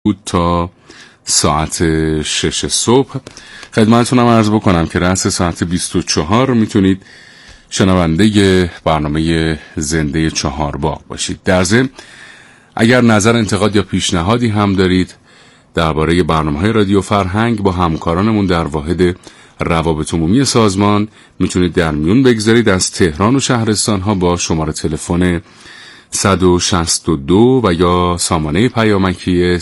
بود تا ساعت 6 صبح. خدمتتونم عرض بکنم که رأس ساعت 24 میتونید شنونده برنامه زنده چهارباغ باشید. در ضمن اگر نظر، انتقاد یا پیشنهادی هم دارید درباره برنامه‌های رادیو فرهنگ با همکارانمون در واحد روابط عمومی سازمان، میتونید در میون بگذارید از تهران و شهرستان‌ها با شماره تلفن 162 و یا سامانه پیامکی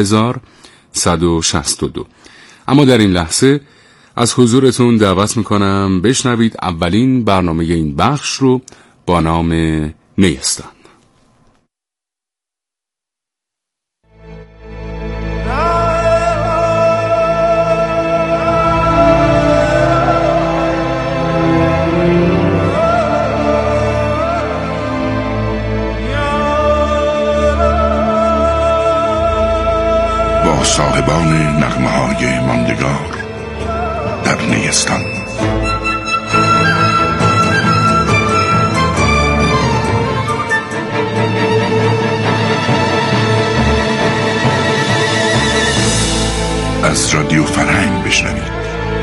30162. اما در این لحظه از حضورتون دعوت میکنم بشنوید اولین برنامه این بخش رو با نام نیستان. با صاحبان نغمه‌های ماندگار در نیستان. از رادیو فرهنگ بشنوید.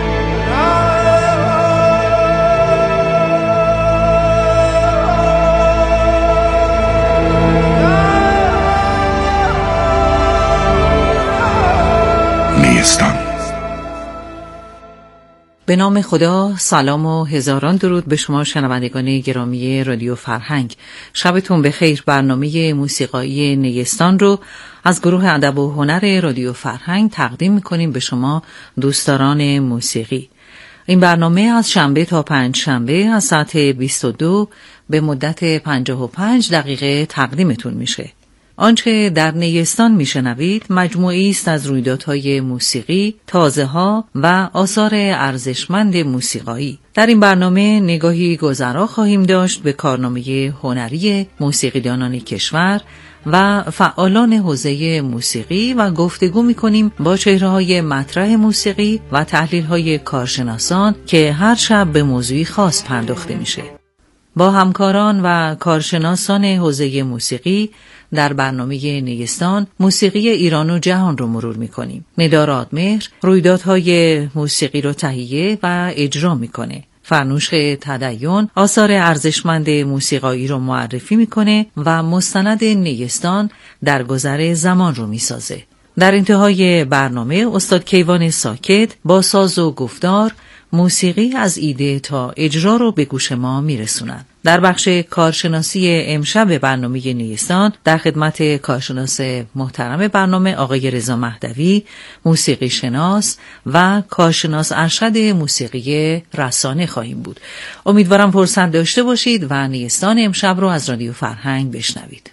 به نام خدا، سلام و هزاران درود به شما شنوندگان گرامی رادیو فرهنگ. شبتون بخیر. برنامه موسیقایی نیستان رو از گروه ادب و هنر رادیو فرهنگ تقدیم می‌کنیم به شما دوستداران موسیقی. این برنامه از شنبه تا پنجشنبه از ساعت 22 به مدت 55 دقیقه تقدیمتون میشه. آنچه در نیستان میشنوید مجموعی است از رویدادهای موسیقی، تازه‌ها و آثار ارزشمند موسیقایی. در این برنامه نگاهی گذرا خواهیم داشت به کارنامه هنری موسیقیدانان کشور و فعالان حوزه موسیقی و گفتگو می‌کنیم با چهره‌های مطرح موسیقی و تحلیل‌های کارشناسان که هر شب به موضوعی خاص پرداخته میشه. با همکاران و کارشناسان حوزه موسیقی در برنامه نیستان موسیقی ایران و جهان رو مرور می‌کنیم. ندا رادمهر رویدادهای موسیقی رو تهیه و اجرا می‌کنه. فرنوش تدین آثار ارزشمند موسیقایی رو معرفی می‌کنه و مستند نیستان در گذر زمان رو می‌سازه. در انتهای برنامه استاد کیوان ساکت با ساز و گفتار موسیقی از ایده تا اجرا رو به گوش ما میرسونن. در بخش کارشناسی امشب برنامه نیستان در خدمت کارشناس محترم برنامه آقای رضا مهدوی، موسیقی شناس و کارشناس ارشد موسیقی رسانه خواهیم بود. امیدوارم فرصت داشته باشید و نیستان امشب رو از رادیو فرهنگ بشنوید.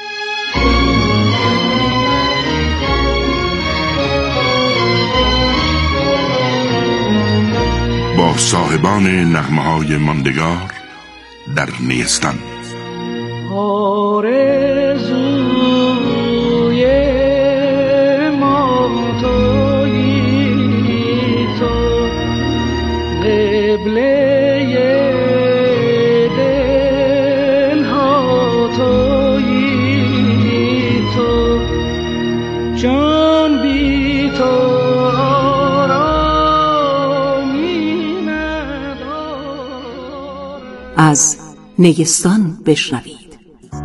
با صاحبان نغمه‌های ماندگار در نیستان. آرزوی ما تویی تو، قبله دلها تویی تو، جان بی تو از نیستان بشنوید.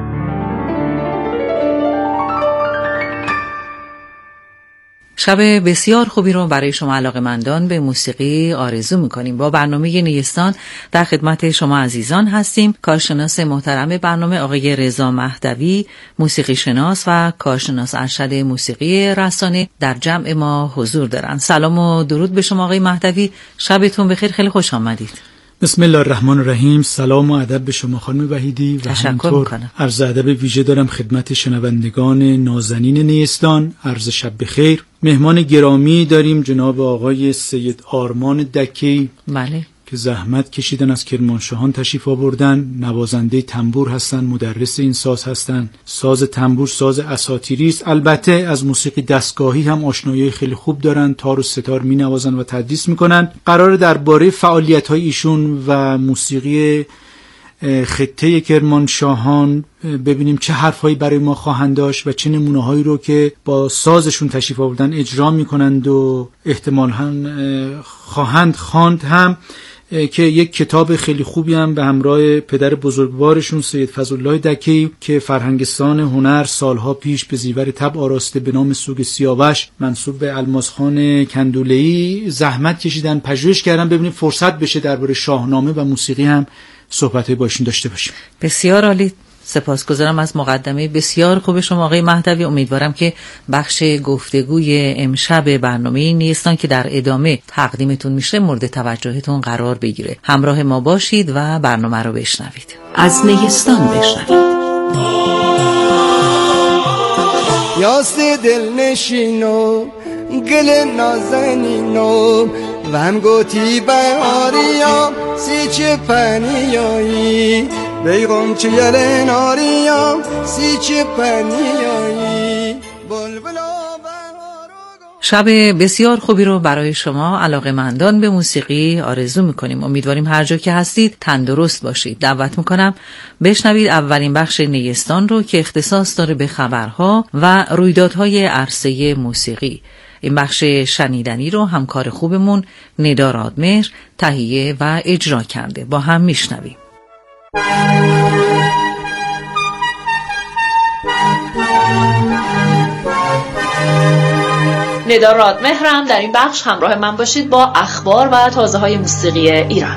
شب بسیار خوبی رو برای شما علاقه‌مندان به موسیقی آرزو می‌کنیم. با برنامه نیستان در خدمت شما عزیزان هستیم. کارشناس محترم برنامه آقای رضا مهدوی، موسیقی شناس و کارشناس ارشد موسیقی رسانه در جمع ما حضور دارند. سلام و درود به شما آقای مهدوی. شبتون بخیر. خیلی خوش آمدید. بسم الله الرحمن الرحیم. سلام و ادب به شما خانم وحیدی و همینطور عرض ادب ویژه دارم خدمت شنوندگان نازنین نیستان. عرض شب بخیر. مهمان گرامی داریم جناب آقای سید آرمان دکی. بله. که زحمت کشیدن از کرمانشاهان تشریف آوردن. نوازنده تنبور هستن، مدرس این ساز هستن. ساز تنبور ساز اساطیری است. البته از موسیقی دستگاهی هم آشنایی خیلی خوب دارن، تار و ستار می‌نوازن و تدریس می‌کنن. قراره درباره فعالیت‌های ایشون و موسیقی خطه کرمانشاهان ببینیم چه حرفایی برای ما خواهند داشت و چه نمونه‌هایی رو که با سازشون تشریف آوردن اجرا می‌کنند و احتمالاً خواهند خواند هم، که یک کتاب خیلی خوبی هم به همراه پدر بزرگوارشون سید فضلالله دکی که فرهنگستان هنر سالها پیش به زیور طبع آراسته به نام سوگ سیاوش منسوب به الماسخان کندوله‌ای زحمت کشیدن، پژوهش کردن، ببینیم فرصت بشه درباره شاهنامه و موسیقی هم صحبت‌های باشون داشته باشیم. بسیار عالی. سپاسگزارم از مقدمه بسیار خوب شما آقای مهدوی. امیدوارم که بخش گفتگوی امشب برنامه نیستان که در ادامه تقدیمتون میشه مورد توجهتون قرار بگیره. همراه ما باشید و برنامه رو بشنوید. از نیستان بشنوید. یاست دل نشینو گل نازنینو و هم گوتی بهاریا سی چه پنیایی بیگم چه یل ناریا سی چه پنیایی شب بسیار خوبی رو برای شما علاقه‌مندان به موسیقی آرزو میکنیم. امیدواریم هر جا که هستید تندرست باشید. دعوت میکنم بشنوید اولین بخش نیستان رو که اختصاص داره به خبرها و رویدادهای عرصه موسیقی. این بخش شنیدنی رو همکار خوبمون ندا رادمهر تهیه و اجرا کرده. با هم میشنویم. ندا رادمهرم. در این بخش همراه من باشید با اخبار و تازه‌های موسیقی ایران.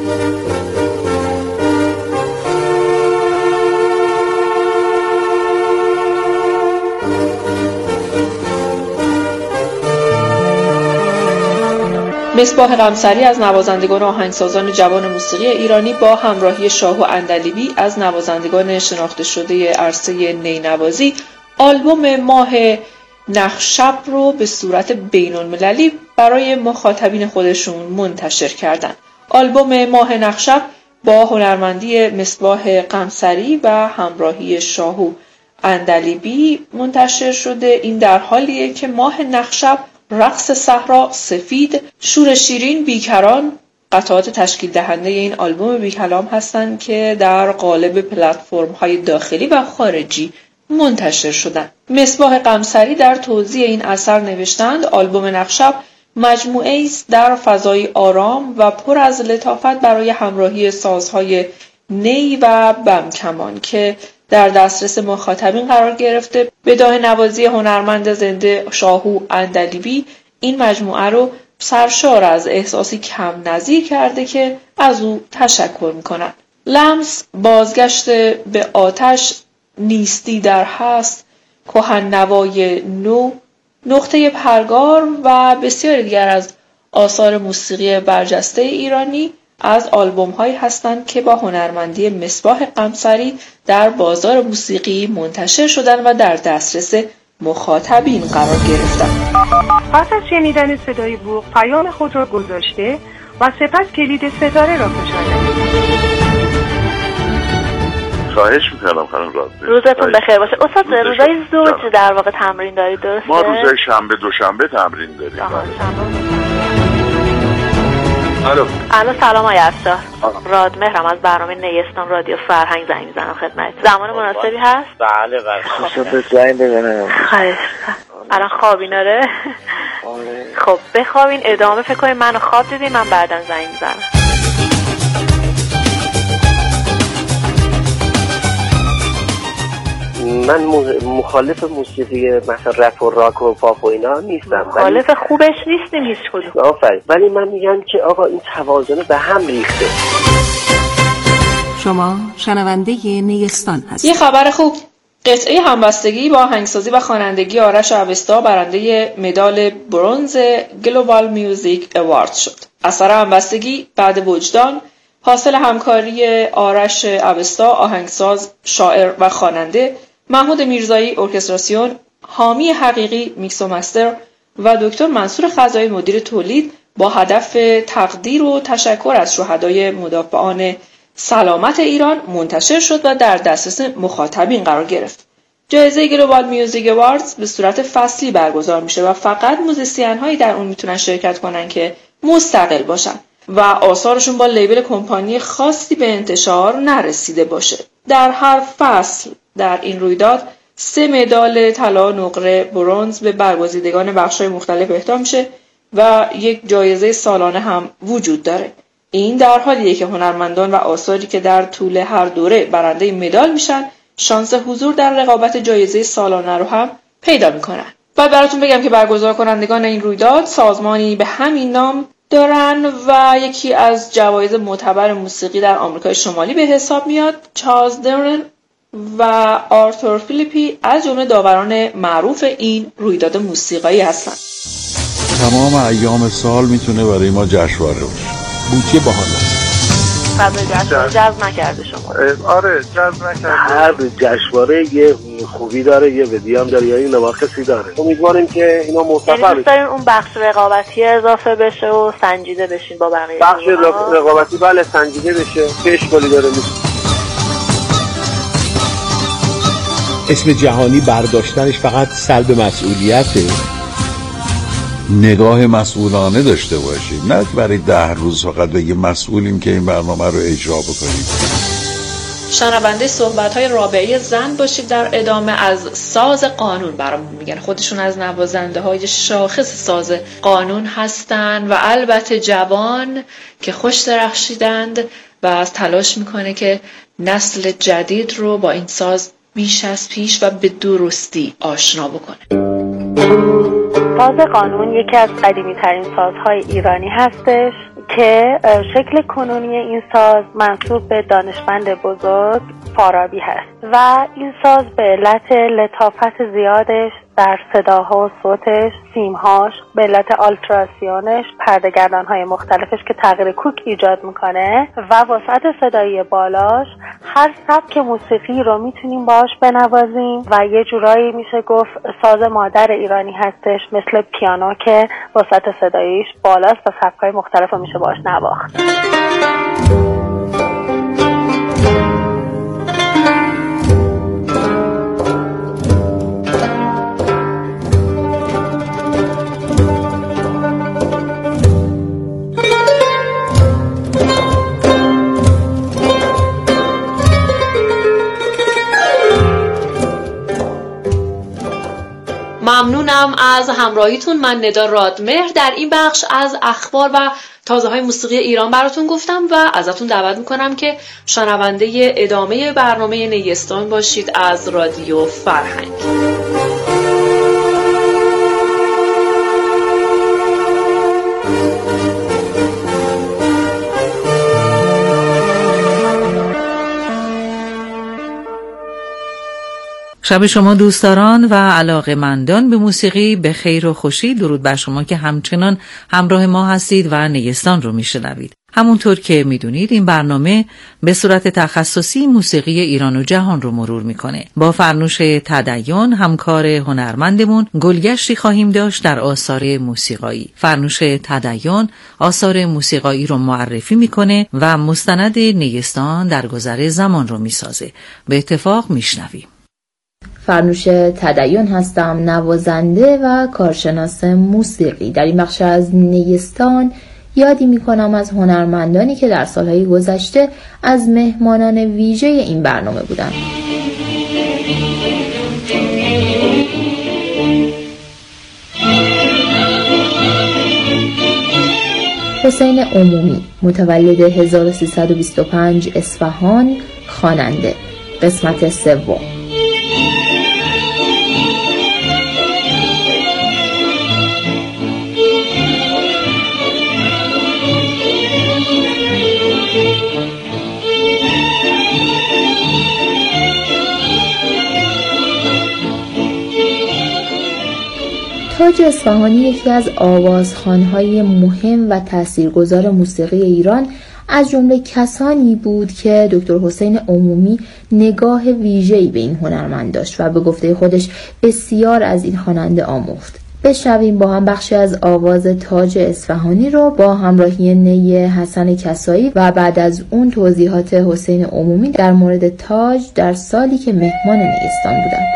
مصباح قمصری از نوازندگان و آهنگسازان جوان موسیقی ایرانی با همراهی شاه و اندلیبی از نوازندگان شناخته شده عرصه نینوازی آلبوم ماه نخشب رو به صورت بین‌المللی برای مخاطبین خودشون منتشر کردند. آلبوم ماه نخشب با هنرمندی مصباح قمصری و همراهی شاه و اندلیبی منتشر شده. این در حالیه که ماه نخشب، رقص صحرا، سفید، شور شیرین، بیکران قطعات تشکیل دهنده این آلبوم بیکلام هستند که در قالب پلتفرم‌های داخلی و خارجی منتشر شدند. مصباح قمصری در توضیح این اثر نوشتند آلبوم نخشب مجموعه است در فضای آرام و پر از لطافت برای همراهی سازهای نی و بم کمان که در دسترس مخاطبین قرار گرفته. بداهه نوازی هنرمند زنده شاهو اندلیبی این مجموعه رو سرشار از احساسی کم نظیر کرده که از او تشکر می‌کنند. لمس، بازگشت به آتش، نیستی در هست، کهن نوای نو، نقطه پرگار و بسیاری دیگر از آثار موسیقی برجسته ایرانی از آلبوم هایی هستند که با هنرمندی مصباح قمصری در بازار موسیقی منتشر شدند و در دسترس مخاطبین قرار گرفتند. پس از شنیدن صدای بوق پیام خود را گذاشته و سپس کلید ستاره را فشرده. خواهش میکنم خانم رادمهر. روزتون بخیر باشه. استاد روزای زوج در واقع تمرین دارید درسته؟ ما روزای شنبه دوشنبه تمرین داریم. الو سلام آقای افشار. رادمهرم از برنامه نیستان رادیو فرهنگ زنگ میزنم خدمت. زمان مناسبی هست؟ بله خوشم زنگ بزنم. خواهش. الان خوابین آره؟ خب بخوابین ادامه فکر کنید منو خواب دیدین من بعداً زنگ میزنم. من مخالف موسیقی مثلا رپ و راک و پاپ و اینا نیستم. مخالف خوبش نیستیم هیچ کدوم. آفرین. ولی من میگم که آقا این توازن به هم ریخته. شما شنونده نیستان هستید. یه خبر خوب. قطعه همبستگی با آهنگسازی و خوانندگی آرش اوستا برنده مدال برنز گلوبال میوزیک اوارد شد. اثر همبستگی بعد وجدان حاصل همکاری آرش اوستا، آهنگساز، شاعر و خواننده، محمود میرزایی ارکستراسیون، حامی حقیقی میکس و مستر و دکتر منصور خزایی مدیر تولید با هدف تقدیر و تشکر از شهدای مدافعان سلامت ایران منتشر شد و در دسترس مخاطبین قرار گرفت. جایزه گلوبال میوزیک اواردز به صورت فصلی برگزار میشه و فقط موزیسین هایی در اون میتونن شرکت کنن که مستقل باشن. و آثارشون با لیبل کمپانی خاصی به انتشار نرسیده باشه. در هر فصل در این رویداد 3 مدال طلا، نقره، برنز به برگزیدگان بخش‌های مختلف اهدا میشه و یک جایزه سالانه هم وجود داره. این در حالیه که هنرمندان و آثاری که در طول هر دوره برنده مدال میشن شانس حضور در رقابت جایزه سالانه رو هم پیدا میکنن. باید براتون بگم که برگزار کنندگان این رویداد سازمانی به همین نام دارن و یکی از جوایز معتبر موسیقی در آمریکای شمالی به حساب میاد. چارلز درن و آرتور فیلیپی از جمله داوران معروف این رویداد موسیقایی هستن. تمام ایام سال میتونه برای ما جشنواره باشه. بوچه باحاله. قبل جذب نکرده شما؟ آره جذب نکرده. هر جشنواره یه خوبی داره، یه بدی هم داره، یا این نواقصی داره. امیدواریم که اینا موفق دوست داریم اون بخش رقابتی اضافه بشه و سنجیده بشین با بقیه. بخش رقابتی بله سنجیده بشه. چه اشکالی داره اسم جهانی برداشتنش فقط سلب مسئولیته. نگاه مسئولانه داشته باشیم، نه که برای 10 روز فقط بگیم مسئولیم که این برنامه رو اجرا بکنیم. شنونده صحبت‌های رابعه زند باشید. در ادامه از ساز قانون برامون میگن. خودشون از نوازنده‌های شاخص ساز قانون هستن و البته جوان که خوش درخشیدند و از تلاش میکنه که نسل جدید رو با این ساز بیش از پیش و به درستی آشنا بکنه. ساز قانون یکی از قدیمی ترین سازهای ایرانی هستش که شکل کنونی این ساز منسوب به دانشمند بزرگ فارابی هست و این ساز به علت لطافت زیادش در صداها و صوتش، سیمهاش، به علت آلتراسیونش، پرده‌گردان‌های مختلفش که تغییر کوک ایجاد میکنه و وسعت صدایی بالاش هر سبک موسیقی رو میتونیم باهاش بنوازیم و یه جورایی میشه گفت ساز مادر ایرانی هستش، مثل پیانو که وسعت صداییش بالاست و سبک‌های مختلف رو میشه باهاش نواخت. ممنونم از همراهیتون. من ندا رادمهر در این بخش از اخبار و تازه‌های موسیقی ایران براتون گفتم و ازتون دعوت میکنم که شنونده ادامه برنامه نیستان باشید از رادیو فرهنگ. شب شما دوستداران و علاقه‌مندان به موسیقی به خیر و خوشی. درود بر شما که همچنان همراه ما هستید و نیستان رو میشنوید. همونطور که میدونید این برنامه به صورت تخصصی موسیقی ایران و جهان رو مرور میکنه. با فرنوش تدین همکار هنرمندمون گلگشتی خواهیم داشت در آثار موسیقایی. فرنوش تدین آثار موسیقایی رو معرفی میکنه و مستند نیستان در گذر زمان رو میسازه. به اتفاق میشنویم. فرنوش تدین هستم، نوازنده و کارشناس موسیقی. در این بخش از نیستان یادی میکنم از هنرمندانی که در سالهای گذشته از مهمانان ویژه این برنامه بودند. حسین عمومی، متولد 1325 اصفهان، خواننده، قسمت سوم. تاج اصفهانی یکی از آوازخوان‌های مهم و تاثیرگذار موسیقی ایران از جمله کسانی بود که دکتر حسین عمومی نگاه ویژه‌ای به این هنرمند داشت و به گفته خودش بسیار از این خواننده آموخت. بشنویم با هم بخشی از آواز تاج اصفهانی رو با همراهی نی حسن کسایی و بعد از اون توضیحات حسین عمومی در مورد تاج در سالی که مهمان نیستان بودند.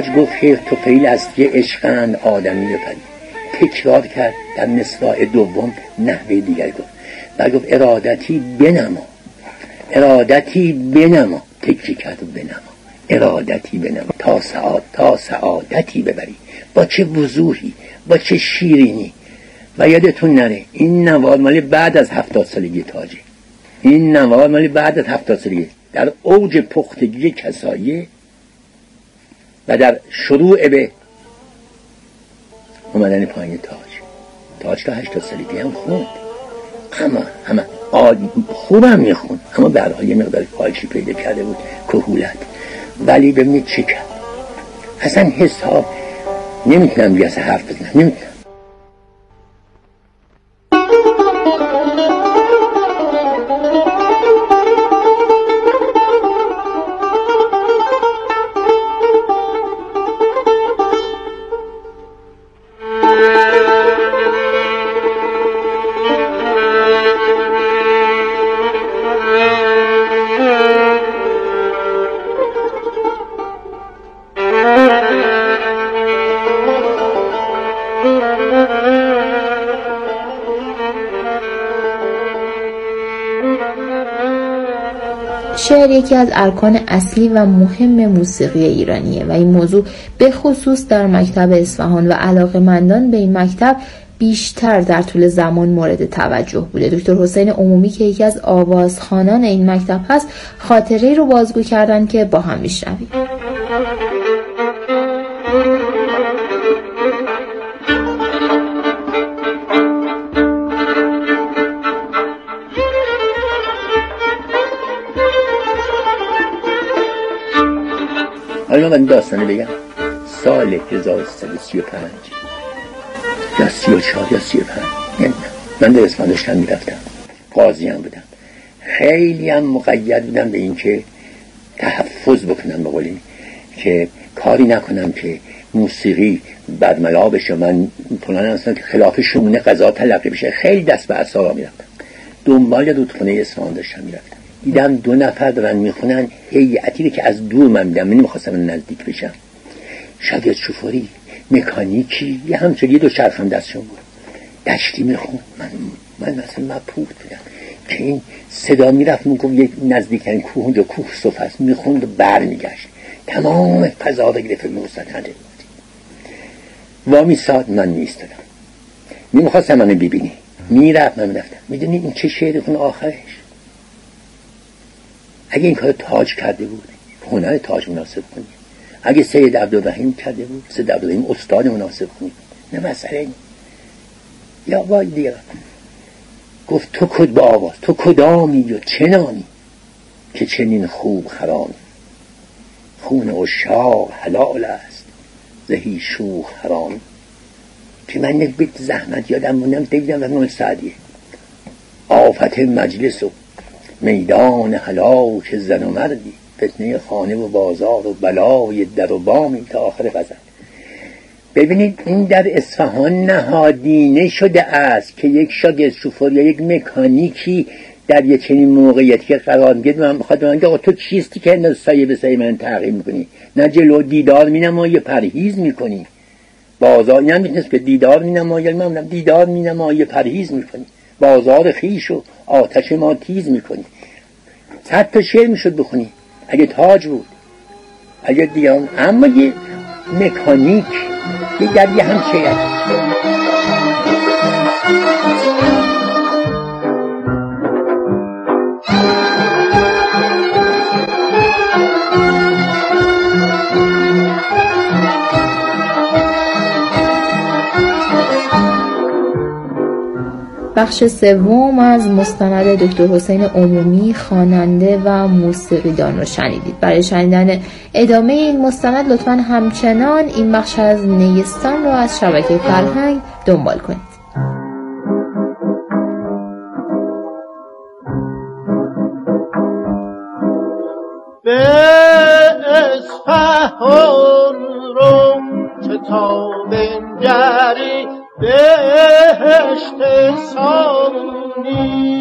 تاج گفت حیف طفیل است که عشقند آدمی بپرید. تکرار کرد در مصرع دوم نحوه دیگر گفت و گفت ارادتی بنما، ارادتی بنما، تکری کرد و بنما، ارادتی بنما تا سعادتی ببری. با چه وضوحی، با چه شیرینی. و یادتون نره این نوار مالی بعد از 70 سالگی تاجه، این نوار مالی بعد از 70 سالگی در اوج پختگی کسایه و در شروع به اومدن پایین تاج تا 80 سالگی هم خوند، همه خوبم میخوند، اما به هر حال یه مقدار فالشی پیدا کرده بود، کهولت. ولی ببینید چه کرد، اصلا حساب نمیتونم دیگه اصلا حرف بزنم، نمیتونم. شعر یکی از ارکان اصلی و مهم موسیقی ایرانیه و این موضوع به خصوص در مکتب اصفهان و علاقه‌مندان به این مکتب بیشتر در طول زمان مورد توجه بوده. دکتر حسین عمومی که یکی از آوازخوانان این مکتب هست خاطره‌ای رو بازگو کردن که با هم میشنویم. حالا من داستانه بگم. سال 1335 یا 34 یا 35 من در اصفهان داشتم میرفتم، قاضی هم بودم، خیلی هم مقید بودم به این که تحفظ بکنم، به قولی که کاری نکنم که موسیقی بدملا بشه، من پلان اصلا که خلاف شمونه قضا تلقی بشه. خیلی دست به اعصابم میرفتم، دنبال رودخونه اصفهان داشتم میرفتم، دیدم 2 نفر دارن میخونن، هیئتی که از دور من دیدم، من نمیخواستم نزدیک بشم، شاگرد شوفوری، مکانیکی، یه همچنین 2 چرخم دستشون بود، دشتی میخوند. من مثلا مبهوت بودم که این صدا میرفت، میگفت یک نزدیکترین کوه اونجا کوه صف است، میخوند و برمیگشت، تمام فضا رو گرفت مستند بود. وامی ساد من میستادم، نمیخواستم منو ببینی، میرفت، من میرفتم. میدونی این چه شعری خون آخرش؟ اگه این کار تاج کرده بود، هنر تاج مناسب کنید. اگه سید عبدالرحیم کرده بود، سید عبدالرحیم استاد مناسب کنید. نه مسئله این. یا وای دیگه گفت تو کد با آواز، تو کدامی و چه نامی که چنین خوب خرامی، خون عشاق حلال است زهی شوخ حرامی. که من یک بیت زحمت یادم موندم دیدم و نام سعدیه، آفت مجلس و میدان هلاک زن و مردی، فتنه خانه و بازار و بلای در و بامی، تا آخر غزل. ببینید این در اصفهان نهادینه شده است که یک شاگرد شوفور یا یک مکانیکی در یک چنین موقعیتی قرار میگیره، من بخواد بگم که تو چیستی که نه سایه به سایه من تغییر میکنی، نه جلو دیدار مینمایی پرهیز میکنی، بازار این هم میتونست که دیدار مینمایی، من دیدار مینمایی پرهیز میکنی، بازار خیش و آتش ما تیز میکنی. 100 تا شعر میشد بخونی اگه تاج بود، اگه دیگران. اما یه مکانیک یه در یه هم شعر بخش سوم از مستند دکتر حسین عمومی، خواننده و موسیقیدان رو شنیدید. برای شنیدن ادامه این مستند لطفاً همچنان این بخش از نیستان رو از شبکه فرهنگ دنبال کنید. به اصفهان رو که تا بنگری بهشت سانی،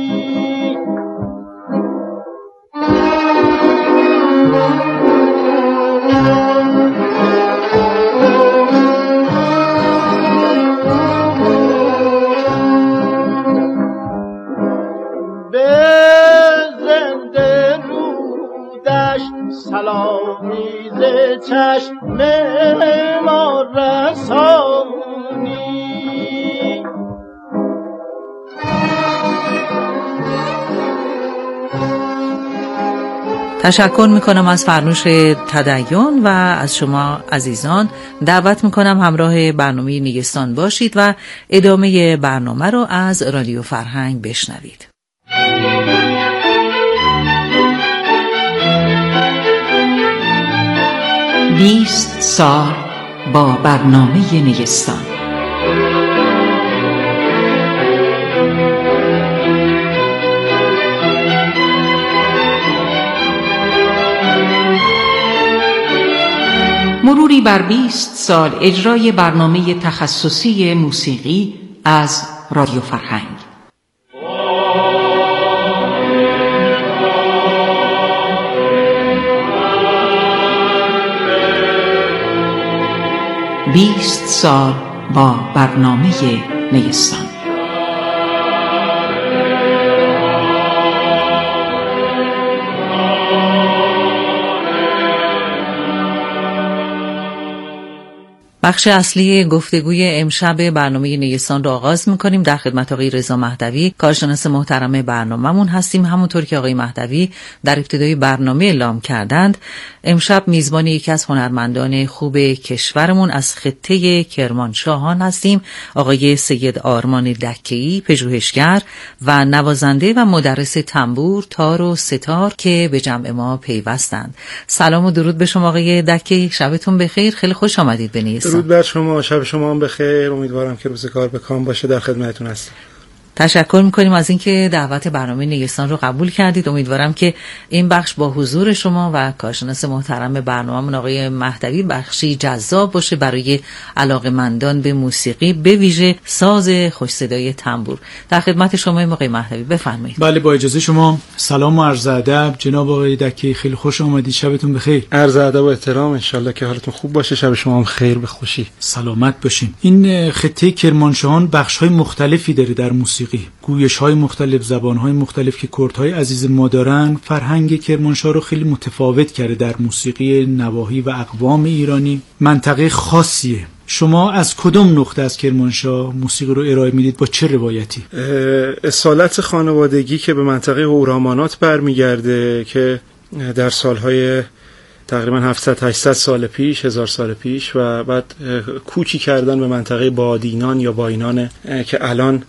چشم ما رسانی. تشکر میکنم از فرنوش تدین و از شما عزیزان دعوت میکنم همراه برنامه نیستان باشید و ادامه برنامه رو از رادیو فرهنگ بشنوید. 20 سال با برنامه نیستان. مروری بر 20 سال اجرای برنامه تخصصی موسیقی از رادیو فرهنگ. بیست سال با برنامه نیستان. بخش اصلی گفتگوی امشب برنامه نیستان رو آغاز می‌کنیم. در خدمت آقای رضا مهدوی کارشناس محترم برنامه‌مون هستیم. همونطور که آقای مهدوی در ابتدای برنامه اعلام کردند، امشب میزبان یکی از هنرمندان خوب کشورمون از خطه کرمانشاهان هستیم، آقای سید آرمان دکه‌ای، پژوهشگر و نوازنده و مدرس تنبور، تار و ستار که به جمع ما پیوستند. سلام و درود به شما آقای دکه‌ای، شبتون بخیر، خیلی خوش آمدید به نیستان. درود بر شما، شب شما هم بخیر. امیدوارم که روزگار به کام باشه. در خدمتتون هستم. تشکر میکنیم از اینکه دعوت برنامه نیستان رو قبول کردید. امیدوارم که این بخش با حضور شما و کارشناس محترم برنامه‌مون آقای مهدوی بخشی جذاب باشه برای علاقه‌مندان به موسیقی، به ویژه ساز خوش صدای تنبور. در خدمت شما آقای مهدوی، بفرمایید. بله، با اجازه شما سلام و عرض ادب جناب آقای دکه‌ای، خیلی خوش آمدید. شبتون بخیر. عرض ادب و احترام، ان شاءالله که حالتون خوب باشه. شب شما هم خیر، به خوشی، سلامت باشین. این خطه کرمانشاهان بخش‌های مختلفی داره در موسیقی، گویش‌های مختلف، زبان‌های مختلف که کردهای عزیز ما دارن. فرهنگ کرمانشاه رو خیلی متفاوت کرده در موسیقی نواحی و اقوام ایرانی. منطقه خاصیه. شما از کدوم نقطه از کرمانشاه موسیقی رو ارائه میدید، با چه روایتی؟ اصالت خانوادگی که به منطقه هورامانات برمیگرده که در سالهای تقریبا 700-800 سال پیش، 1000 سال پیش، و بعد کوچی کردن به منطقه بادینان یا باینان که الان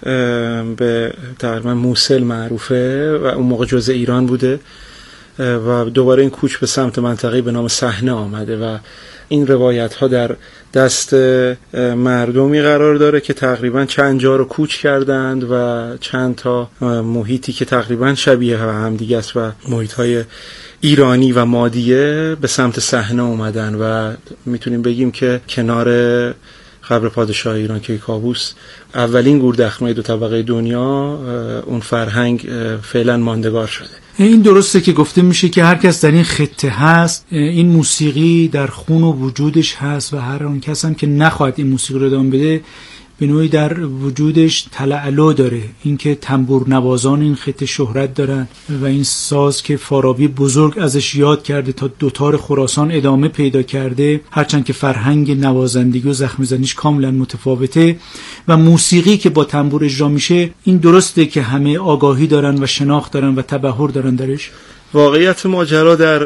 به تقریبا موصل معروفه و اون موقع جزء ایران بوده، و دوباره این کوچ به سمت منطقه به نام صحنه آمده و این روایت ها در دست مردمی قرار داره که تقریبا چند جا رو کوچ کردند و چند تا محیطی که تقریبا شبیه هم دیگه است و محیط های ایرانی و مادیه به سمت صحنه اومدن و میتونیم بگیم که کنار قبر پادشاه ایران کیکاووس اولین گوردخمه 2 طبقه دنیا اون فرهنگ فعلا ماندگار شده. این درسته که گفته میشه که هر کس در این خطه هست، این موسیقی در خون و وجودش هست و هر آن کس هم که نخواهد این موسیقی رو ادامه بده به نوعی در وجودش تلالو داره. اینکه تنبور نوازان این خطه شهرت دارن و این ساز که فارابی بزرگ ازش یاد کرده تا دوتار خراسان ادامه پیدا کرده، هرچند که فرهنگ نوازندگی و زخم زنیش کاملا متفاوته و موسیقی که با تنبور اجرا میشه، این درسته که همه آگاهی دارن و شناخت دارن و تبحر دارن درش. واقعیت ماجرا در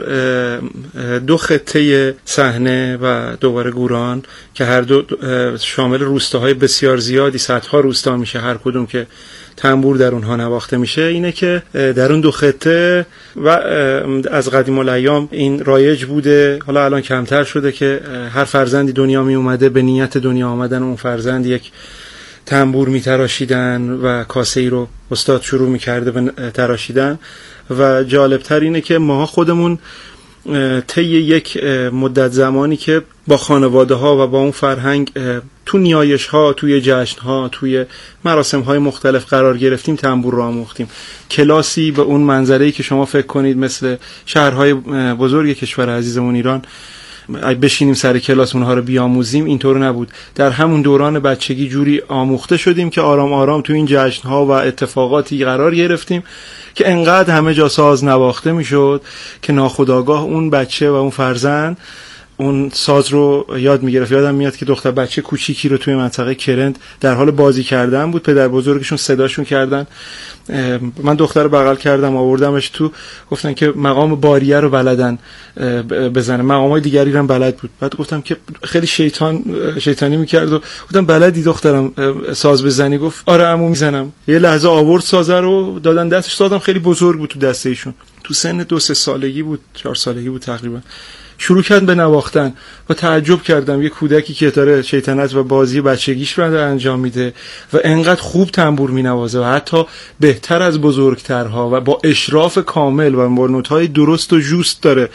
2 خطه صحنه و دوباره گوران که هر دو شامل روستاهای بسیار زیادی، صدها روستا میشه هر کدوم که تنبور در اونها نواخته میشه، اینه که در اون 2 خطه و از قدیم الایام این رایج بوده، حالا الان کمتر شده، که هر فرزندی دنیا می اومده به نیت دنیا آمدن اون فرزند یک تنبور می تراشیدن و کاسه ای رو استاد شروع می کرده به تراشیدن. و جالبتر اینه که ما خودمون طی یک مدت زمانی که با خانواده ها و با اون فرهنگ تو نیایش ها، توی جشن ها، توی مراسم های مختلف قرار گرفتیم، تنبور رو آموختیم. کلاسی به اون منظره‌ای که شما فکر کنید مثل شهرهای بزرگ کشور عزیزمون ایران بشینیم سر کلاس اونها رو بیاموزیم، اینطور نبود. در همون دوران بچگی جوری آموخته شدیم که آرام آرام تو این جشن ها و اتفاقاتی قرار گرفتیم که انقدر همه جا ساز نواخته میشد که ناخودآگاه اون بچه و اون فرزند اون ساز رو یاد میگرفت. یادم میاد که دختر بچه کوچیکی رو توی منطقه کرند در حال بازی کردن بود، پدر بزرگشون صداشون کردن، من دختر رو بغل کردم آوردمش تو، گفتن که مقام باریه رو بلدن بزنه، مقامای دیگری رو هم بلد بود. بعد گفتم که خیلی شیطانی میکرد و گفتم بلدی دخترم ساز بزنی؟ گفت آره عمو میزنم. یه لحظه آورد ساز رو دادن دستش، سازم خیلی بزرگ بود تو دسته ایشون، تو سن 2-3 سالگی بود، 4 سالگی بود تقریبا. شروع کرد به نواختن و تعجب کردم یه کودکی که داره شیطنت و بازی بچگیش رو انجام میده و انقدر خوب تنبور مینوازه و حتی بهتر از بزرگترها و با اشراف کامل و با نوت‌های درست و جوست داره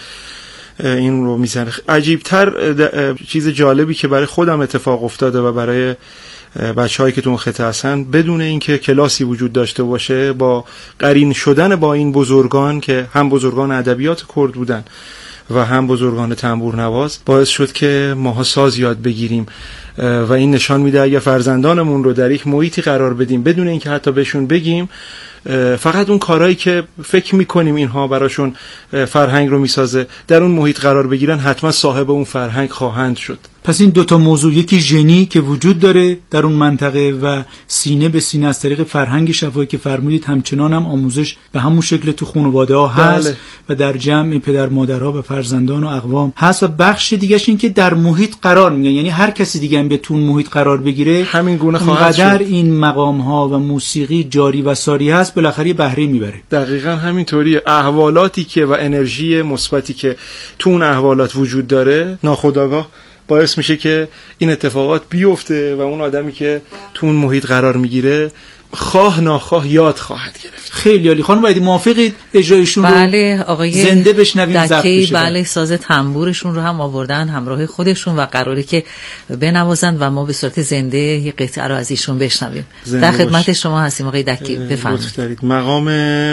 این رو میزنه. عجیبتر چیز جالبی که برای خودم اتفاق افتاده و برای بچه‌هایی که تو اون خطه هستن، بدون اینکه کلاسی وجود داشته باشه، با قرین شدن با این بزرگان که هم بزرگان ادبیات کرد بودن و هم بزرگان تنبور نواز، باعث شد که ماها ساز یاد بگیریم و این نشان میده اگه فرزندانمون رو در یک محیطی قرار بدیم بدون اینکه حتی بهشون بگیم، فقط اون کارهایی که فکر میکنیم اینها براشون فرهنگ رو میسازه در اون محیط قرار بگیرن، حتما صاحب اون فرهنگ خواهند شد. پس این دوتا موضوع، یکی ژنی که وجود داره در اون منطقه و سینه به سینه از طریق فرهنگ شفاهی که فرمودید، همچنان هم آموزش به همون شکل تو خانواده ها هست. بله. و در جمع پدر مادرها و فرزندان و اقوام هست. و بخش دیگهش این که در محیط قرار میگن، یعنی هر کسی دیگه هم به تون محیط قرار بگیره همین گونه خواهد شد. این مقام ها و موسیقی جاری و ساری هست، بالاخره بهره میبره. دقیقاً همینطوریه. احوالاتی که و انرژی مثبتی که تو اون احوالات وجود داره ناخودآگاه باعث میشه که این اتفاقات بیفته و اون آدمی که تو اون محیط قرار میگیره خواه ناخواه یاد خواهد گرفت. خیلی عالی. خانم وحیدی موافقید اجرایشون بله، رو آقای زنده بشنویم؟ بله، ساز تنبورشون رو هم آوردن همراه خودشون و قراره که بنوازن و ما به صورت زنده یه قطعه رو از ایشون بشنویم. در خدمت شما هستیم آقای دکی، بفرمایید. مقام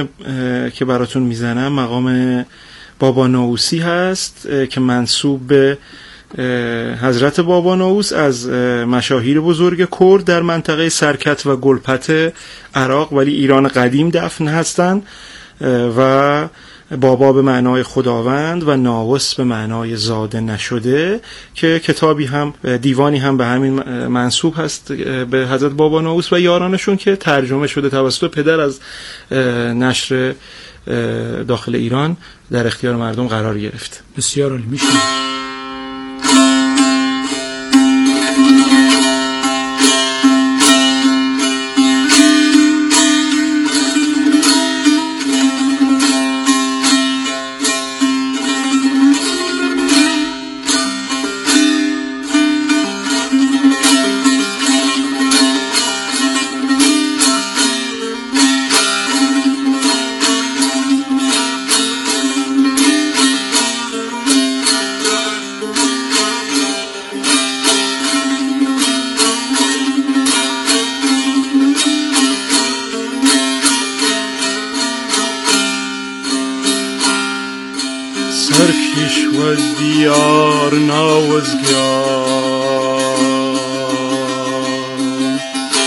که براتون میزنم مقام بابا نوسی هست که منسوب به حضرت بابا نوس از مشاهیر بزرگ کرد در منطقه سرکت و گلپته عراق، ولی ایران قدیم دفن هستند و بابا به معنای خداوند و ناوس به معنای زاده نشده، که کتابی هم دیوانی هم به همین منسوب هست به حضرت بابا نوس و یارانشون که ترجمه شده توسط پدر از نشر داخل ایران در اختیار مردم قرار گرفت. بسیار عالی. میشه سرکش و دیار ناوزگار